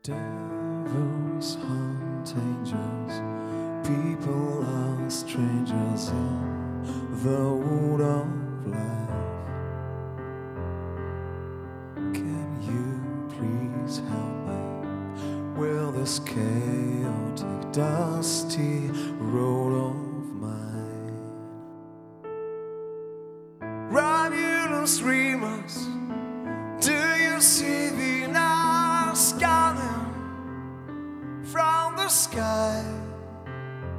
Devils hunt angels, people are strangers in the wood of life. Can you please help me with this chaotic, dusty road of mine? Romulus Remus, do you see the night coming from the sky?